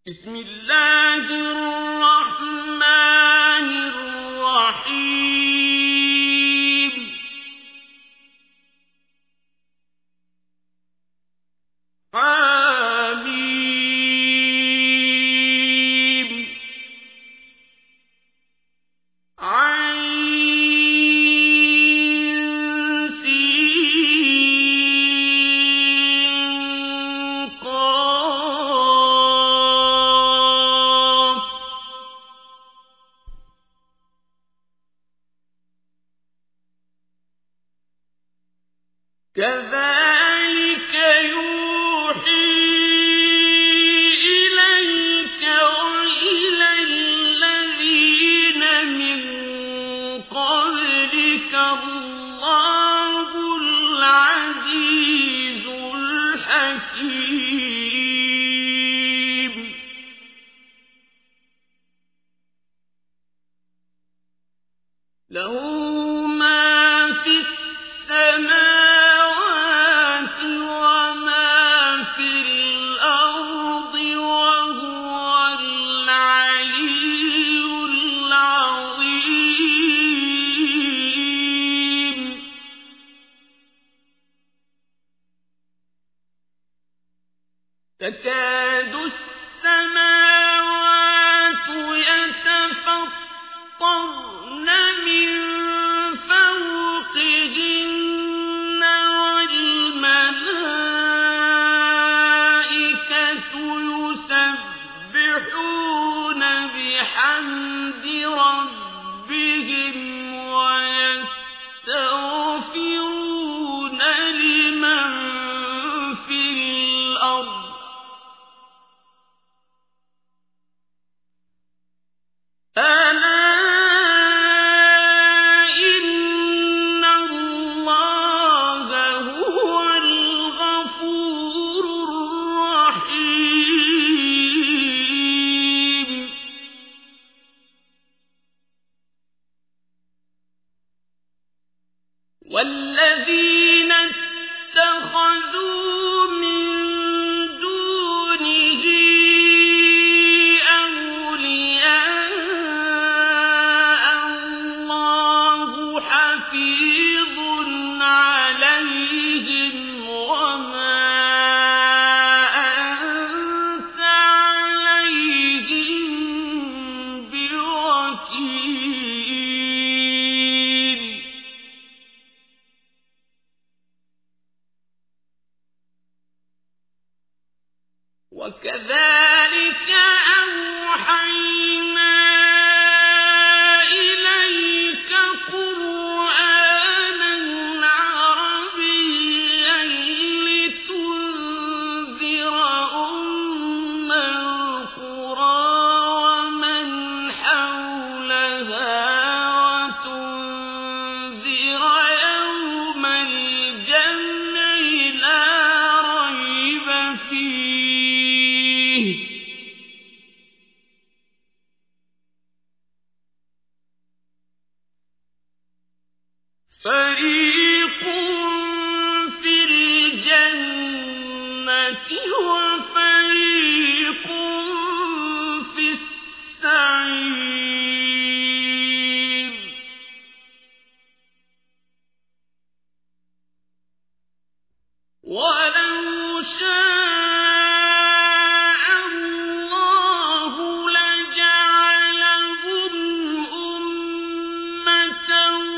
بسم الله الرحمن الرحيم حميم عين سين قاف كذلك يوحي إليك وإلى الذين من قبلك الله العزيز الحكيم له ما في السماوات وما في الأرض وهو العلي العظيم تكاد السماوات يتفطرن من فوقهن والملائكة يسبحون بحمد ربهم ويستغفرون لمن في الأرض ألا إن الله هو الغفور الرحيم والذين اتخذوا من دونه أولياء الله حفيظ عليهم وما أنت عليهم بوكيل وكذلك أوحينا إليك قرآنا عربيا لتنذر أم القرى ومن حولها وتنذر يوم الجمع لا ريب فيه فريق في الجنة وفريق في السعير ولو شاء الله لجعلهم أمة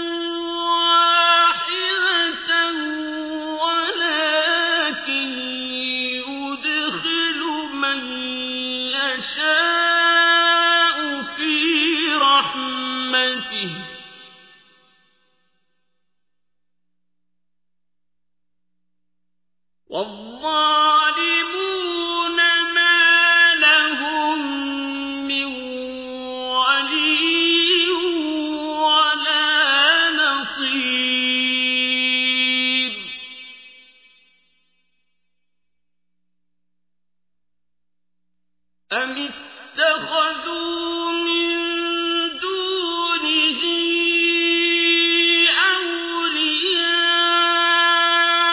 واحدة ولكن يدخل من يشاء في رحمته والظالمون ما لهم من ولي ولا نصير أم اتخذوا من دونه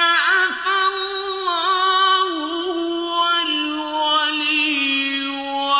أولياء فالله هو الولي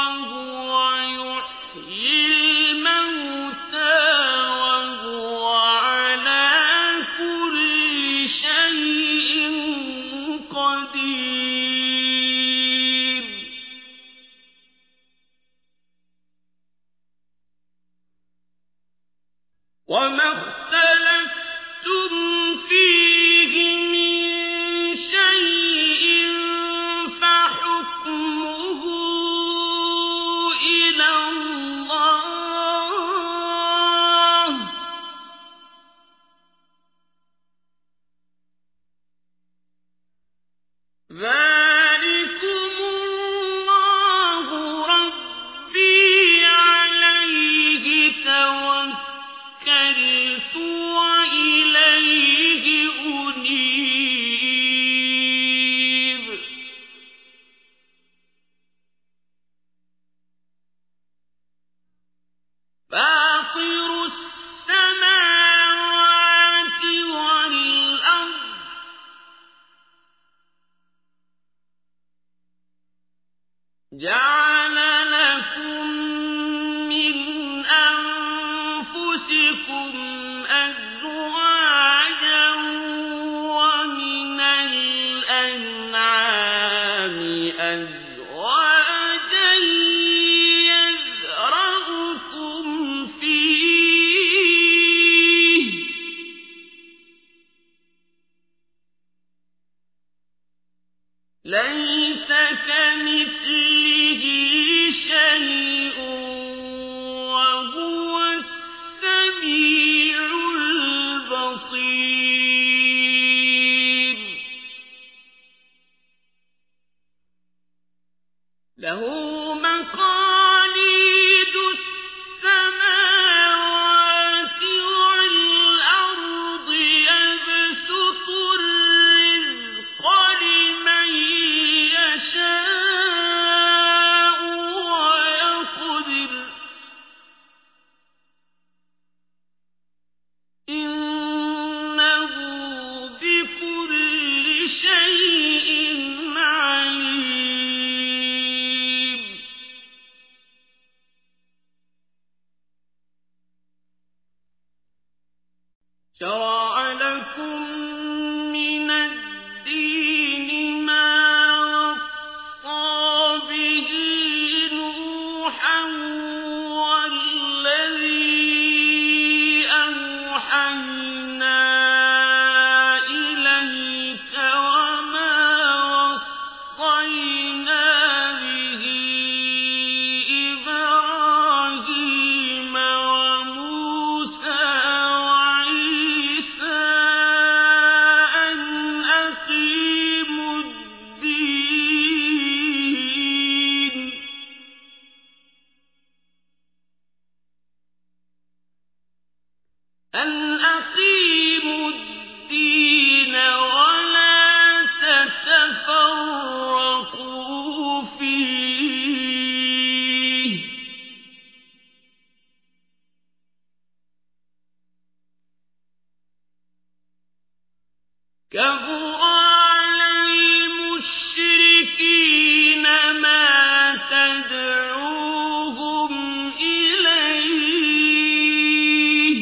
جعل لكم من أنفسكم أزواجا ومن الأنعام أزواجا يذرأكم فيه ليس كمثله شيء وهو السميع البصير له مقاليد السماوات والأرض يبسط الرزق لمن يشاء ويقدر إنه بكل شيء عليم شرع لكم من الدين ما وصى به نوحا والذي أوحينا إليك وما وصينا به إبراهيم وموسى وعيسى أن أقيموا الدين ولا تتفرقوا فيه كبر على المشركين ما تدعوهم إليه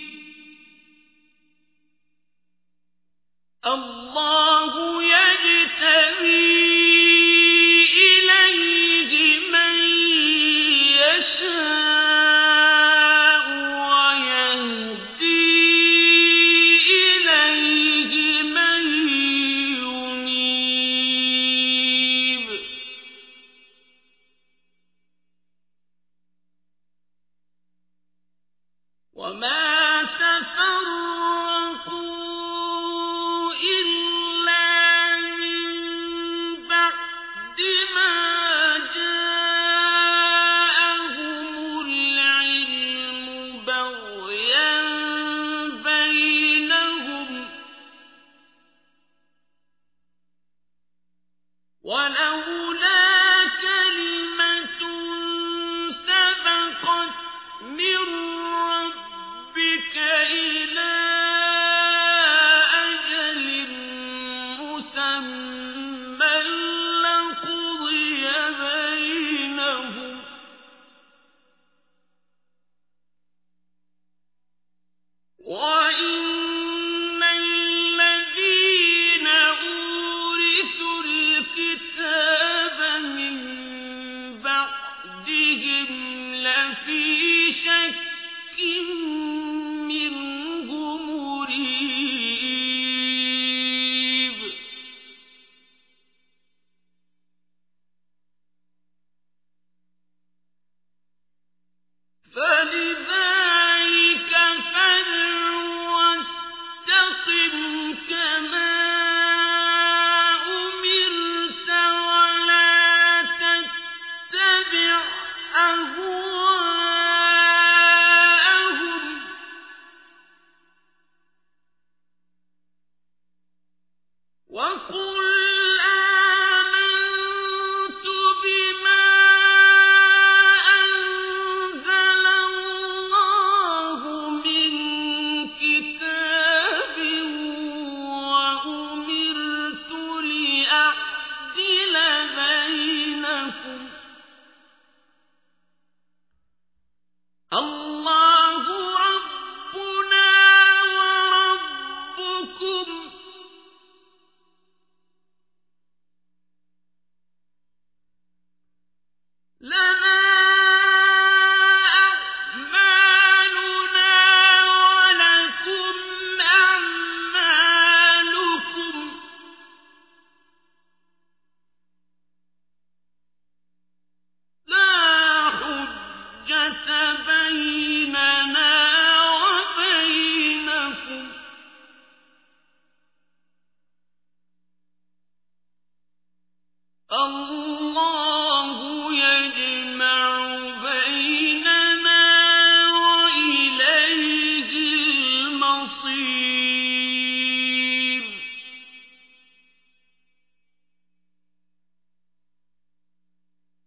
الله يجتبي إليه من يشاء ويهدي إليه من ينيب وما تفرقوا إلا من بعد ما جاءهم العلم بغيا بينهم ولولا كلمة سبقت من ربك إلى أجل مسمى لقضي بينهم وإن الذين أورثوا الكتاب من بعدهم لفي شك منه مريب فلذلك فادع واستقم كما أمرت ولا تتبع أهواءهم وقل آمنت بما أنزل الله من كتاب وأمرت لأعدل بينكم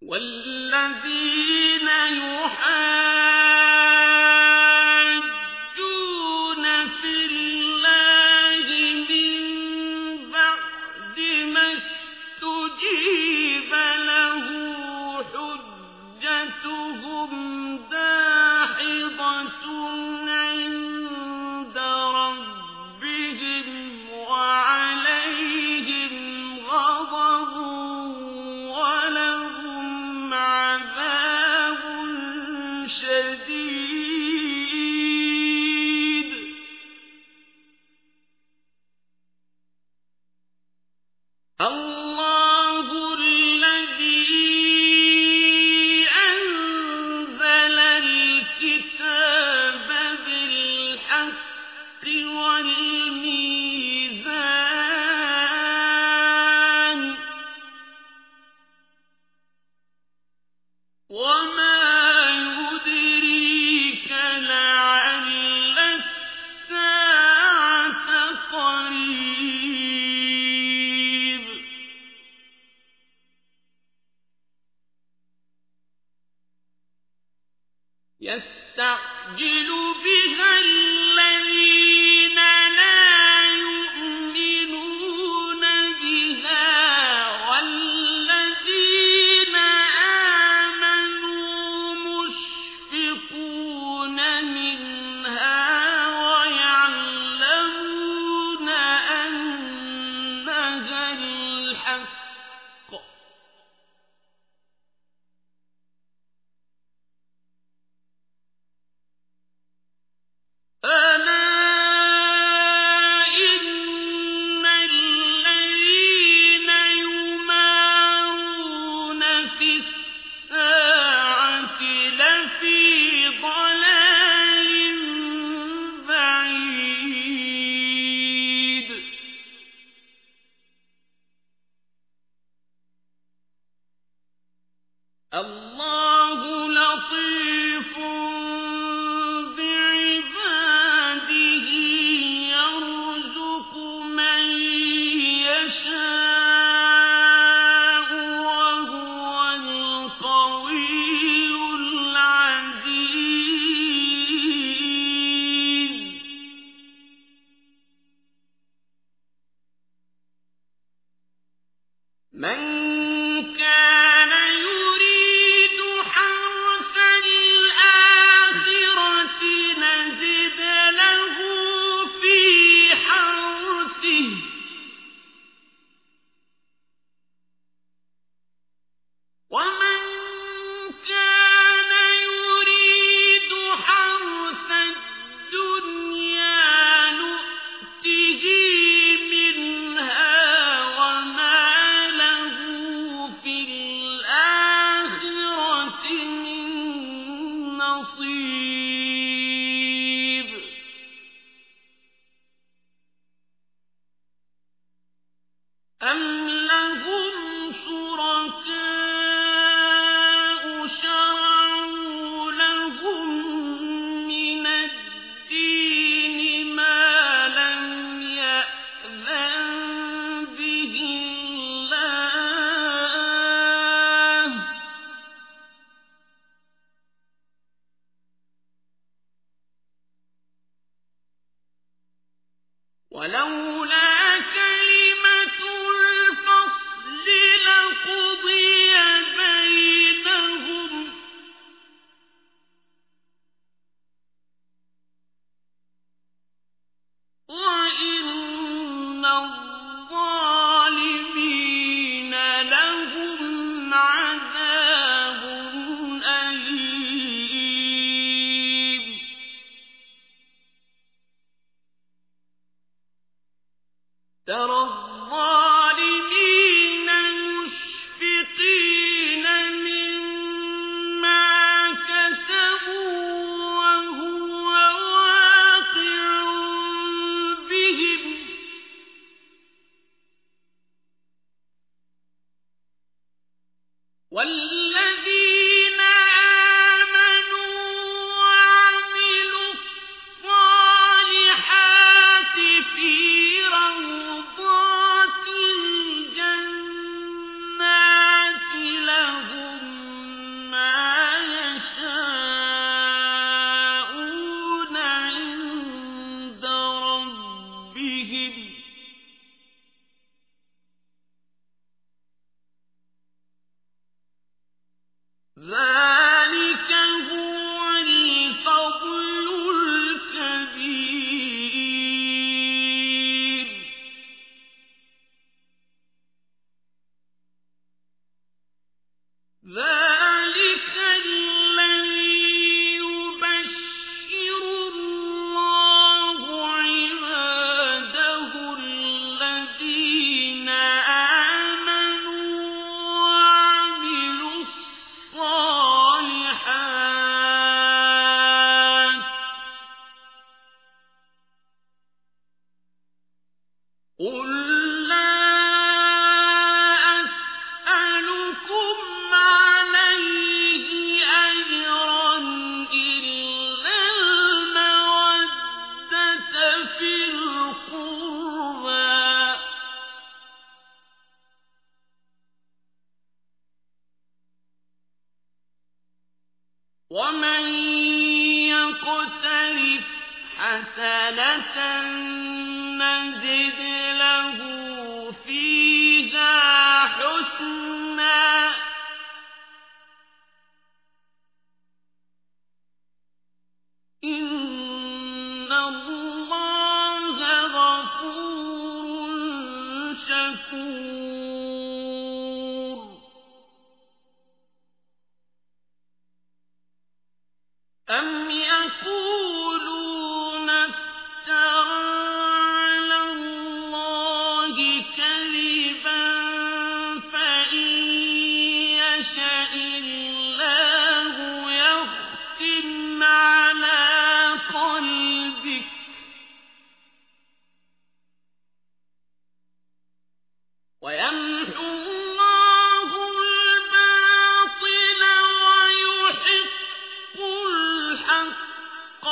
والذين يحاجون في الله من بعد ما استجيب له حجتهم داحضة عند ربهم وعليهم غضب ولهم عذاب شديد. الله الذي أنزل الكتاب بالحق والميزان وما يدريك لعل الساعة قريب. يستعجل بها الذين لا يؤمنون بها والذين آمنوا مشفقون منها ويعلمون أنها الحق. ألا إن الذين يمارون في الساعة لفي ضلال بعيد. الله لطيف بعباده يرزق من يشاء وهو القوي العزيز. من كان يريد حرث الآخرة نزد له في حرثه ومن كان يريد حرث الدنيا نؤته منها وما له في الآخرة من نصيب. أم لهم شركاء شرعوا لهم من الدين ما لم يأذن به الله. ولولا كلمة الفصل لقضي بينهم وإن الظالمين لهم عذاب أليم. ومن يقترف حسنة نزد له فيها حسنا إن الله غفور شكور أم يقولون افترى على الله كذبا فإن يشأ الله يختم على قلبك ويمحو الله الباطل ويحق الحق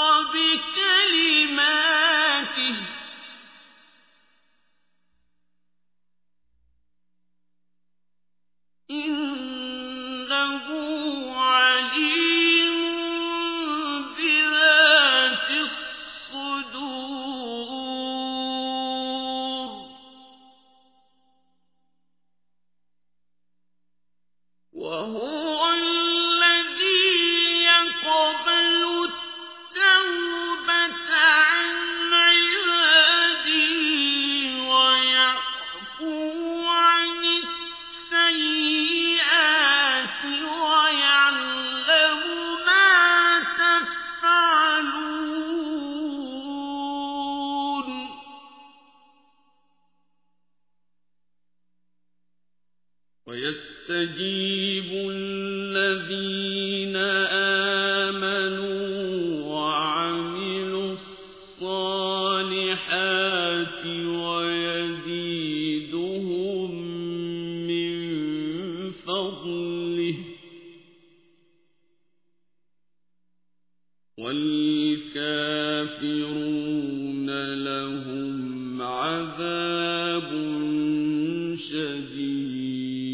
بكلماته إنه عليم بذات الصدور وهو الذي يقبل التوبة عن عباده ويعفو عن السيئات ويعلم ما تفعلون ويستجيب الذين آمنوا وعملوا الصالحات ويزيدهم من فضله والكافرون لهم عذاب شديد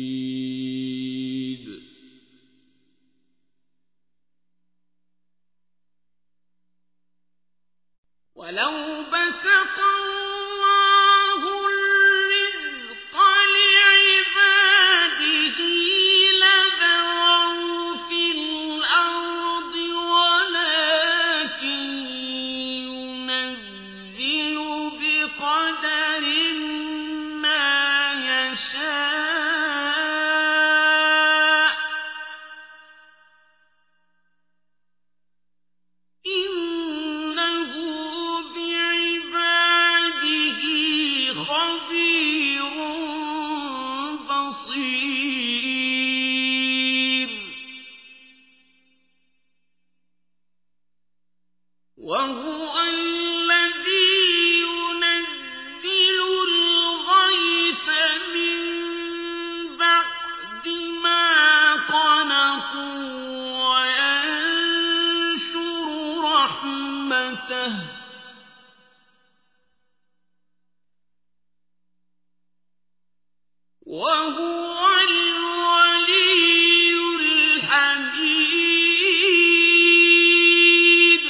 ولو بسط الله الرزق لعباده لبغوا في الأرض ولكن ينزل بقدر ما يشاء إنه بعباده خبير بصير وهو الذي ينزل الغيث من بعد ما قنطوا وينشر رحمته وهو الولي الحميد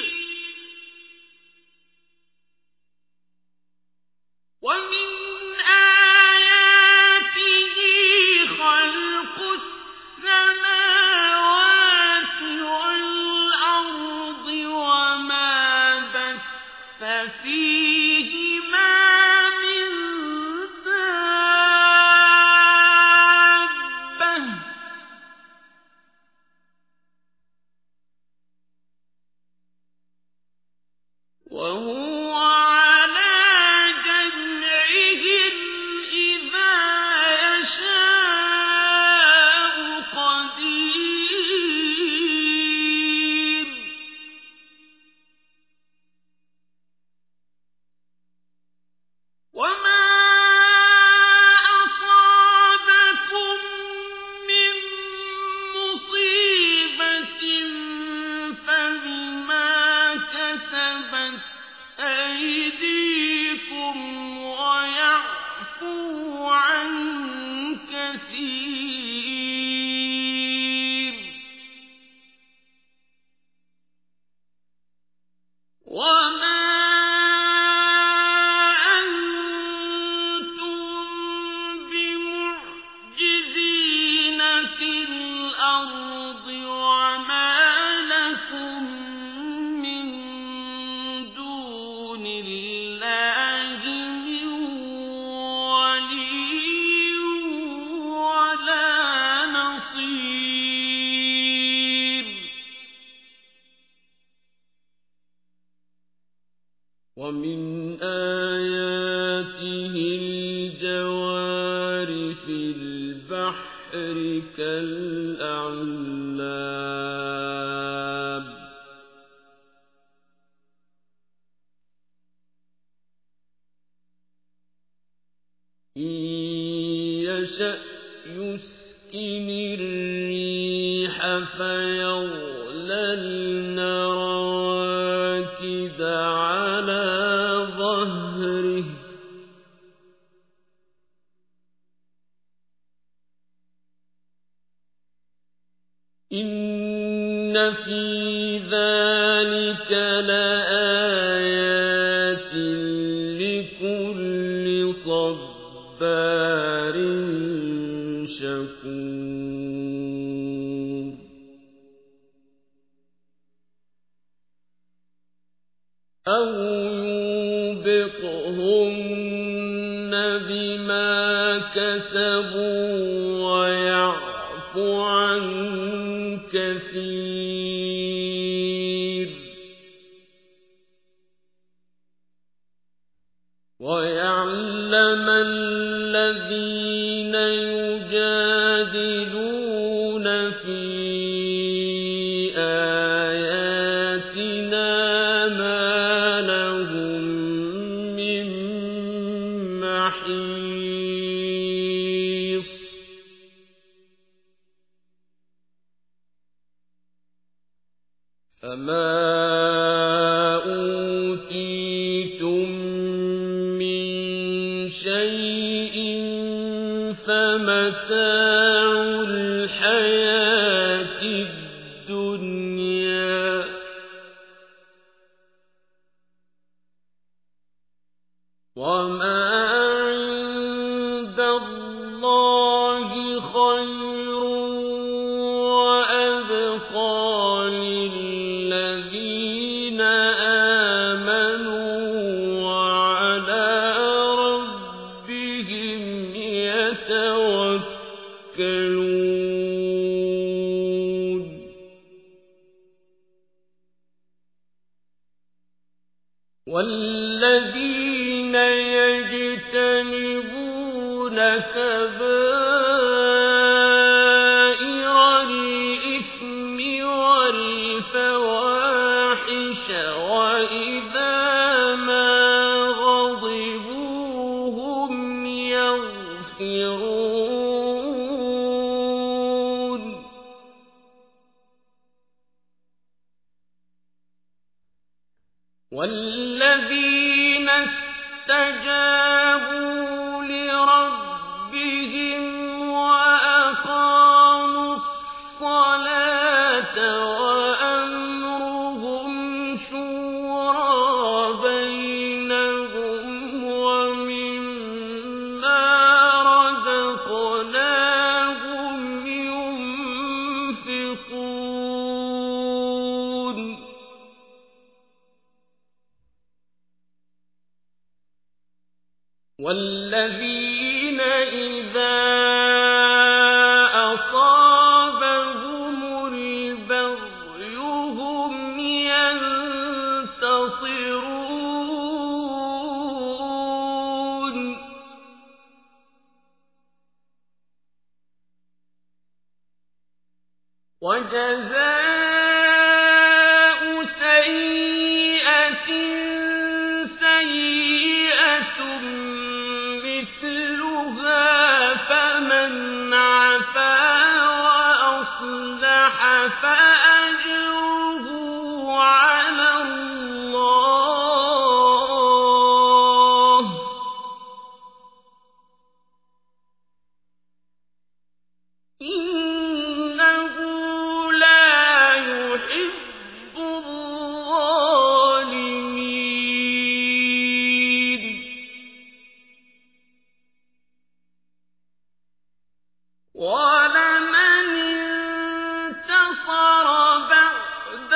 ومن آياته خلق السماوات والأرض وما بث فيهما من دابة وهو على جمعهم إذا يشاء قدير وما أصابكم من مصيبة فبما كسبت أيديكم ويعفو عن كثير ومن آياته الجوار في البحر كالأعلام إن يشأ يسكن الريح فيظللن رواكد على ظهره إن في ذلك لآيات لكل صبار شكور أو يوبقهن بما كسبوا ويعفو عن كثير ويعلم الذين يجادلون في آياتنا ما لهم من محيص فما أوتيتم من شيء فمتاع الحياة الدنيا وما عند الله خير وأبقى للذين آمنوا وعلى ربهم يتوكلون والذين يجتنبون كبائر الإثم والفواحش وإذا ما غضبوا هم يغفرون والذين استجابوا لربهم وأقاموا الصلاة وأمرهم شورى بينهم ومما رزقناهم ينفقون والذين إذا أصابهم البغي هم ينتصرون وجزاء سيئة سيئة مثلها فمن عفا وأصلح فأجره على الله إنه لا يحب الظالمين ولمن انتصر بعد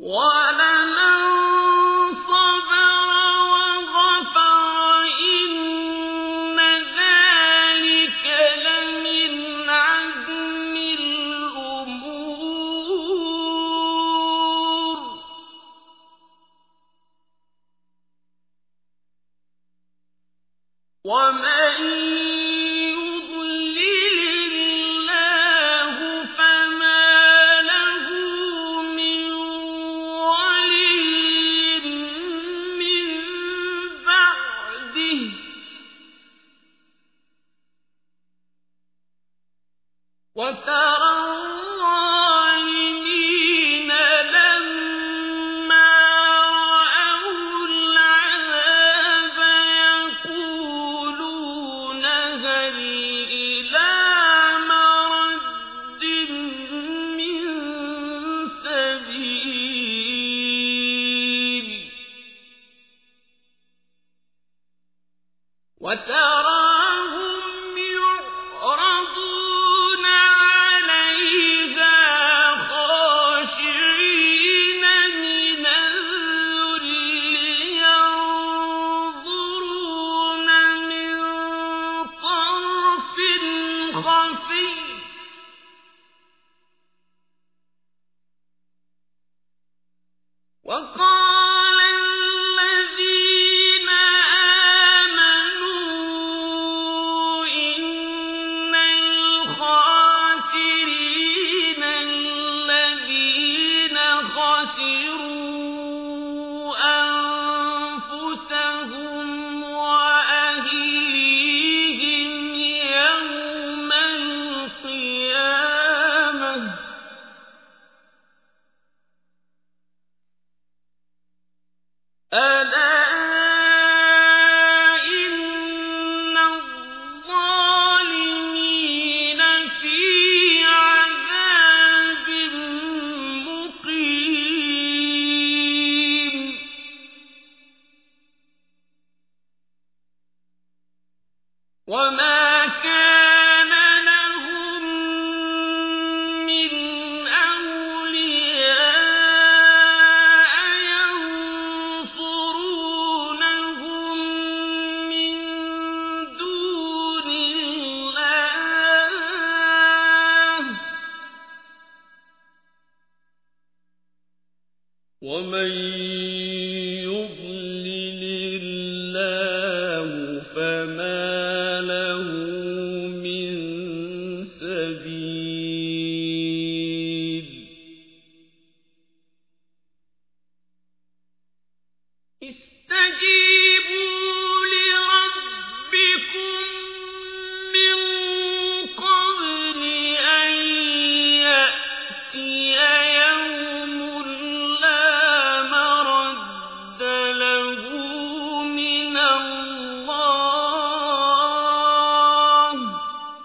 وَلَمَن صَبَرَ وَغَفَرَ إِنَّ ذَٰلِكَ لَمِنْ عَزْمِ الْأُمُورِ وَمَن يُضْلِلِ اللَّهُ فَمَا لَهُ مِن وَلِيٍّ مِّن بَعْدِهِ ۗ وَتَرَى الظَّالِمِينَ لَمَّا رَأَوُا الْعَذَابَ يَقُولُونَ هَلْ إِلَىٰ مَرَدٍّ مِّن سَبِيلٍ وَتَرَاهُمْ يُعْرَضُونَ عَلَيْهَا خَاشِعِينَ مِنَ الذُّلِّ يَنظُرُونَ مِن طَرْفٍ خَفِيٍّ ۗ وَقَالَ الَّذِينَ آمَنُوا إِنَّ الْخَاسِرِينَ الَّذِينَ خَسِرُوا أَنفُسَهُمْ وَأَهْلِيهِمْ يَوْمَ الْقِيَامَةِ ۗ أَلَا إِنَّ الظَّالِمِينَ فِي عَذَابٍ مُّقِيمٍ وَمَا كَانَ لَهُم مِّنْ أَوْلِيَاءَ يَنصُرُونَهُم مِّن دُونِ اللَّهِ ۗ وَمَن يُضْلِلِ اللَّهُ فَمَا لَهُ مِن سَبِيلٍ اسْتَجِيبُوا لِرَبِّكُم مِّن قَبْلِ أَن يَأْتِيَ يَوْمٌ لَّا مَرَدَّ لَهُ مِنَ اللَّهِ ۖ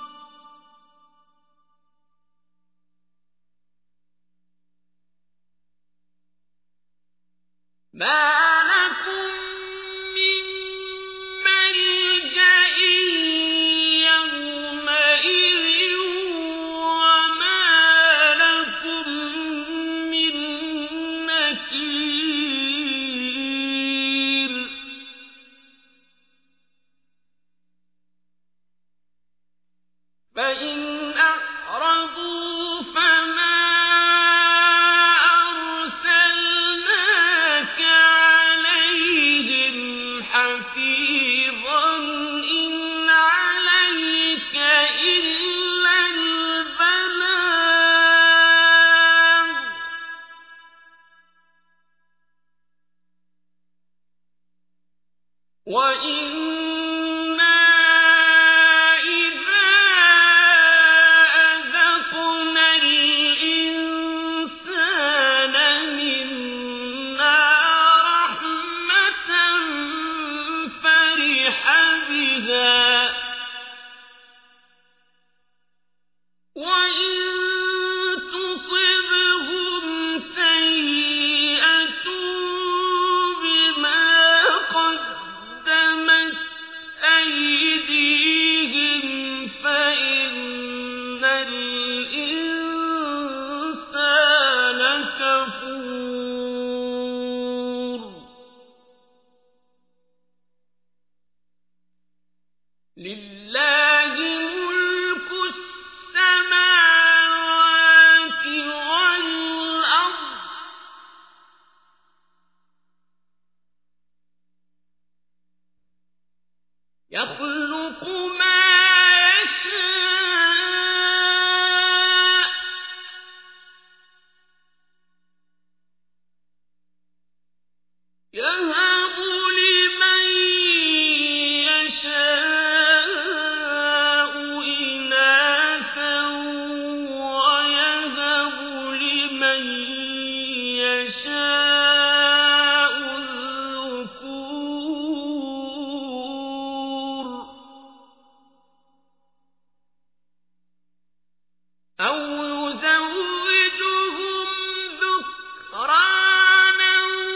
مَا لَكُم مِّن مَّلْجَإٍ يَوْمَئِذٍ وَمَا لَكُم مِّن نَّكِيرٍ فَإِنْ أَعْرَضُوا فَمَا أَرْسَلْنَاكَ عَلَيْهِمْ حَفِيظًا ۖ إِنْ عَلَيْكَ إِلَّا الْبَلَاغُ ۗ وَإِنَّا إِذَا أَذَقْنَا الْإِنسَانَ مِنَّا رَحْمَةً فَرِحَ بِهَا ۖ وَإِن تُصِبْهُمْ سَيِّئَةٌ بِمَا قَدَّمَتْ لله ملك السماوات والأرض يخلق ما يشاء يهب لمن يشاء إناثا ويهب لمن يشاء الذكور أو يزوجهم ذكرانا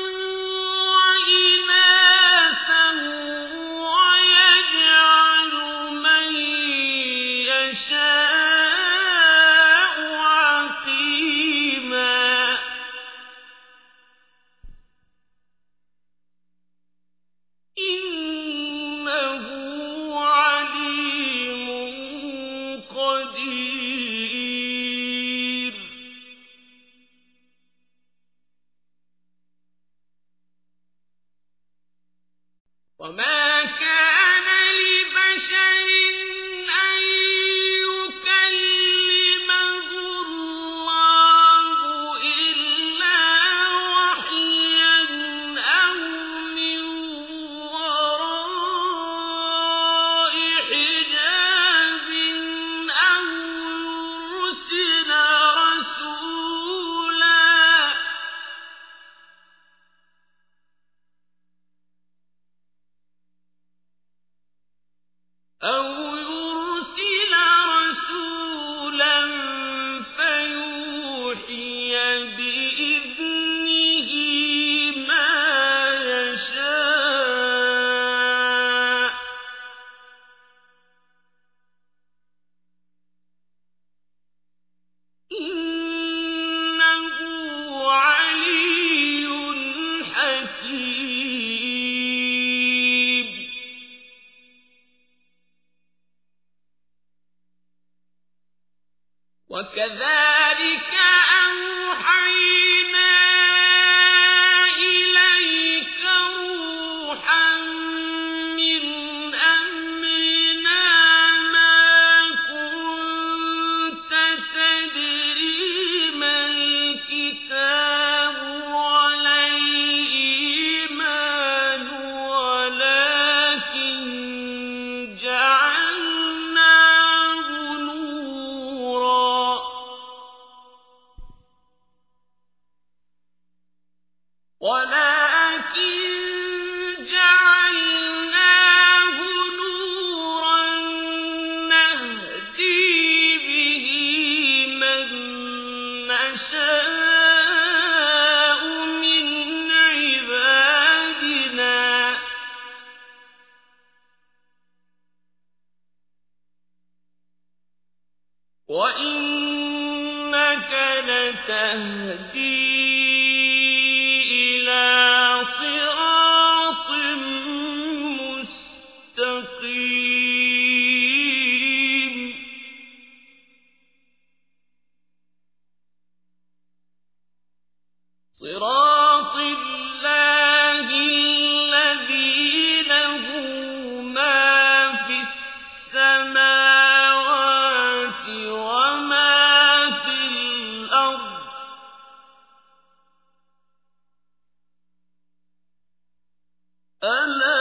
وإناثا ويجعل من يشاء عقيما إنه عليم قدير وما كان لبشر أن يكلمه الله إلا وحيا أو من وراء حجاب أو يرسل رسولا فيوحي بإذنه ما يشاء إنه علي حكيم وكذلك أوحينا إليك روحا من أمرنا ما كنت تدري ما الكتاب ولا الإيمان ولكن جعلناه نورا نهدي به من نشاء من عبادنا وإنك لتهدي إلى صراط مستقيم صراط الله الذي له ما في السماوات وما في الأرض ألا